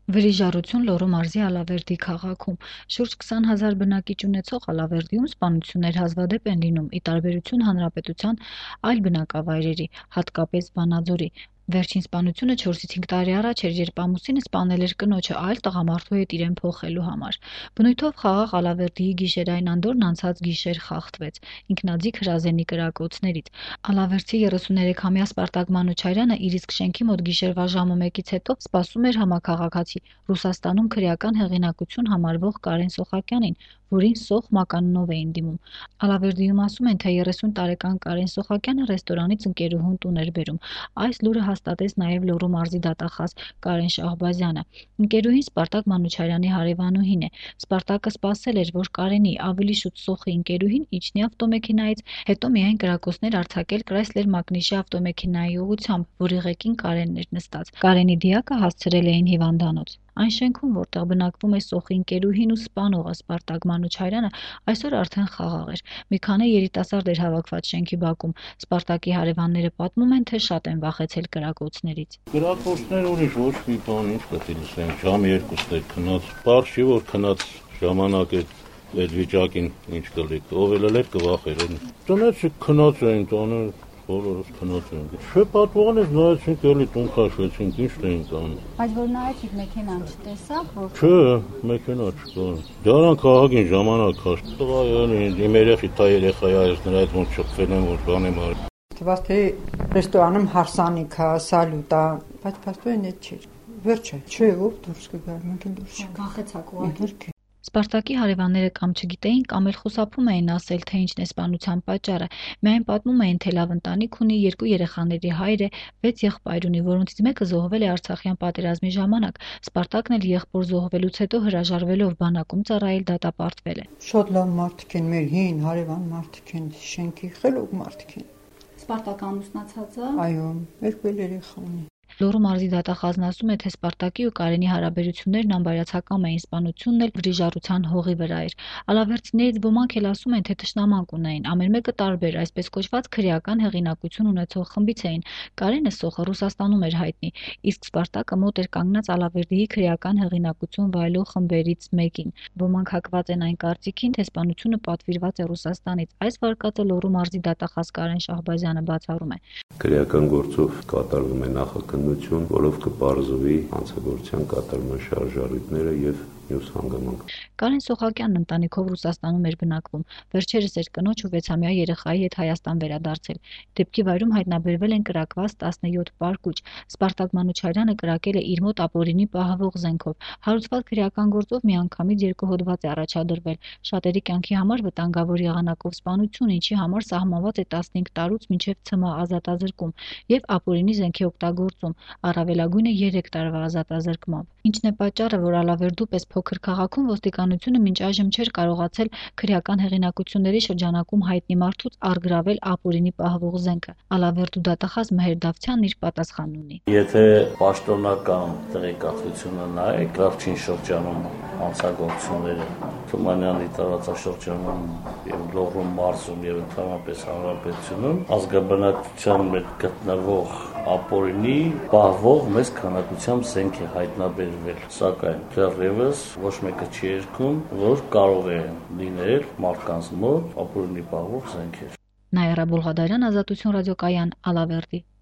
Վրիժառություն Լոռու մարզի Ալավերդի քաղաքում շուրջ 20,000 բնակիչ ունեցող Ալավերդիում սպանություններ հազվադեպ են լինում՝ ի տարբերություն հանրապետության այլ բնակավայրերի, հատկապես Վանաձորի։ Վերջին սպանությունը 4-5 տարի առաջ էր, երբ ամուսինը սպանել էր կնոջը այլ տղամարդու հետ իրեն փոխելու համար։ Բնույթով խաղաղ Ալավերդիի գիշերային անդորրն անցած գիշեր խախտվեց ինքնաձիգ հրազենի կրակոցներից։ Ալավերդի 33-ամյա Սպարտակ Մանուչարյանը իր իսկ շենքի մոտ գիշերվա ժամը 1-ից հետո սպասում էր համաքաղաքացի Ռուսաստանում քրեական հեղինակություն համարվող Կարեն Սոխակյանին, որին Սոխ մականունով էին դիմում։ Ալավերդիում ասում են, թե 30 տարեկան Կարեն Սոխակյանը ռեստորանից ընկերուհուն տուն էր բերում։ Այս լուրը հաստատեց նաև Լոռու մարզի դատախազ Կարեն Շահբազյանը։ Ընկերուհին Սպարտակ Մանուչարյանի հարևանուհին է։ Սպարտակը սպասել էր, որ Կարենի, ավելի շուտ Սոխի ընկերուհին իջնի ավտոմեքենայից, հետո միայն կրակոցներ արձակել Chrysler Magnishi ավտոմեքենայի ուղղությամբ, որի ղեկին Կարենն էր նստած։ Կարենի դիակը հասցրել էին հիվանդանոց։ Այն շենքում, որտեղ բնակվում է Սոխի ընկերուհին ու սպանողը Սպարտակ Մանուչարյանը, այսօր արդեն խաղաղ էր։ Մի քանի երիտասարդ էր հավաքված շենքի բակում։ Սպարտակի հարևանները պատմում են, թե շատ են վախեցել կրակոցներից։ Կրակոցներ ուրիշ ոչ մի բան, ինչ պետք է լսենք, ժամ 2-ն էր քնած, բարձ չի որ քնած ժամանակ է այդ վիճակին ինչ կլի, ով էլ էր կվախեր։ Տնեցը քնած էին տանը, բոլորս քնած ենք։ Չէ, պատվողանից նայեցինք, էլի տուն քաշվեցինք, ինչ էինք անում։ Բայց որ նայեցիք մեքենան չտեսավ, որ Չէ, մեքենա չկա։ Դրանք քաղաքին ժամանակ քաշ։ Տղայանը իմ երեխայի այս նրա հետ ոնց չփվել են, որ բան եմ արել։ Թվաց թե ռեստորանում հարսանիք է, սալյուտ է, բայց փաստորեն այդ չէր։ Վերջը, չէ, որ դուրս կգար, մենք դուրս չգա։ վախեցաք ու Սպարտակի հարևանները կամ չգիտեին, կամ էլ խուսափում էին ասել, թե ինչն է սպանության պատճառը։ Միայն պատմում էին, թե լավ ընտանիք ունի, 2 երեխաների հայր է, 6 եղբայր ունի, որոնցից մեկը զոհվել է Արցախյան պատերազմի ժամանակ։ Սպարտակն էլ եղբոր զոհվելուց հետո հրաժարվելով բանակում ծառայել դատապարտվել է։ Շատ լավ մարդիկ են, մեր հին հարևան մարդիկ են, շենքի խելոք մարդիկ են։ Սպարտակ ամուսնացած է։ Այո, 2 երեխա ունի։ Լոռու մարզի դատախազն ասում է, թե Սպարտակի ու Կարենի հարաբերություններն անբարյացակամ էին, սպանությունն էլ վրիժառության հողի վրա էր։ Ալավերդիներից ոմանք էլ ասում են, թե թշնամանք ունեին, ամեն մեկը տարբեր, այսպես կոչված քրեական հեղինակություն ունեցող խմբից էին։ Կարենը Սոխը Ռուսաստանում էր հայտնի, իսկ Սպարտակը մոտ էր կանգնած Ալավերդիի քրեական հեղինակություն վայելող խմբերից մեկին։ Ոմանք հակված են այն կարծիքին, թե սպանությունը պատվիրված է Ռուսաստանից։ Այս վարկածը Լոռու մարզի դատախազ Կարեն Շահբազյանը բացառում է։ Քրեական գործով կատարվում է նախաքննություն, որով կպարզվի հանցագործության կատարման շարժառիթները եւ մյուս հանգամանք։ Կարեն Սոխակյանն ընտանիքով Ռուսաստանում էր բնակվում։ Վերջերս էր կնոջ ու 6-ամյա երեխայի հետ Հայաստան վերադարձել։ Դեպքի վայրում հայտնաբերվել են կրակված 17 պարկուճ։ Սպարտակ Մանուչարյանը կրակել է իր մոտ ապօրինի պահվող զենքով։ Հարուցված քրեական գործով միանգամից 2 հոդված է առաջադրվել։ Շատերի կյանքի համար վտանգավոր եղանակով սպանություն, ինչի համար սահմանված է 15 տարուց մինչև ՑՄ ազատազրկում եւ ապօրինի զենքի օգտագործում, առավելագույնը 3 տարվա ազատազրկմամբ։ Ինչն է պատճառը, որ Ալավերդու պես փոքր քաղաքում ոստիկանությունը մինչ այժմ չէր կարողացել քրեական հեղինակությունների շրջանակում հայտնի մարդուց առգրավել ապօրինի պահվող զենքը։ Ալավերդու դատախազ Մհեր Դավթյանն իր պատասխանն ունի։ Եթե պաշտոնական տեղեկատվությունը նայեք, վերջին շրջանում հանցագործությունները Թումանյանի տարածաշրջանում եւ Լոռու մարզում եւ ընդհանրապես հանրապետությունում ազգաբնակչության մեջ գտնվող ապօրինի պահվող մեծ քանակությամբ զենք է հայտնաբերվել, սակայն դեռևս ոչ մեկը չի երգում, որ կարող է լինել մարդկանց մոտ ապօրինի պահվող զենքեր։ Նաիրա Բուլղադարյան, Ազատություն ռադիոկայան, Ալավերդի։